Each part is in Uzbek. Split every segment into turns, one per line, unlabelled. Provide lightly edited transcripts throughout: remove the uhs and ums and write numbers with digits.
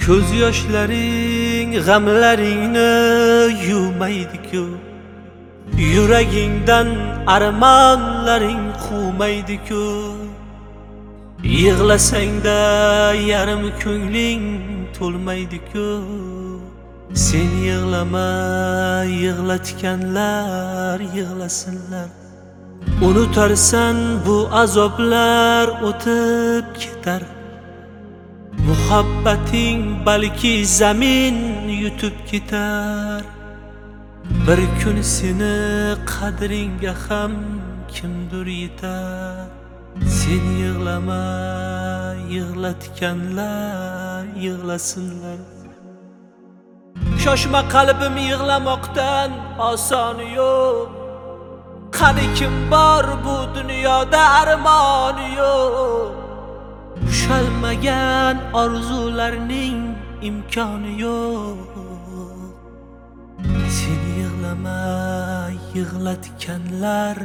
Ko'z yoshlaring g'amlaringni yuvmaydi-ku, yuragingdan armonlaring quvmaydi-ku. Yig'lasangda yarim ko'ngling to'lmaydi-ku. Sen yig'lama, yig'latganlar yig'lasinlar. Unutarsan bu azoblar o'tib ketar. Muhabbating balki zamin yutib ketar. Bir kun seni qadringga ham kimdir yetar. Sen yig'lama, yig'latganlar yig'lasinlar. Shoshma qalbim, yig'lamoqdan osoni yo'q. Qani kim bor bu dunyoda armoni yo'q. Ushalmagan orzularning imkoni yo'q. Sen yig'lama, yig'latganlar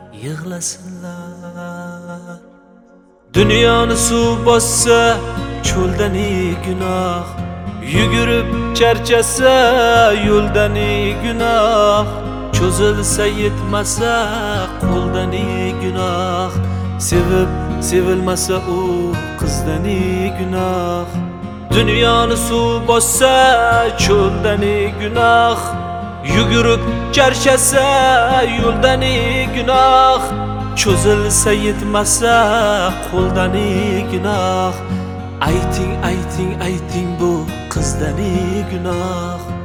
yig'lasinlar. Dunyoni suv bossa cho'lda ne gunoh, yugurib charchasa yo'lda ne gunoh, cho'zilsa yetmasa qo'lda ne gunoh, sevib sevilmasa u qizda ne gunoh. Dunyoni suv bossa cho'lda ne gunoh, yugurib charchasa yo'lda ne gunoh, cho'zilsa yetmasa qo'lda ne gunoh. Ayting, ayting, ayting bu qizda ne gunoh.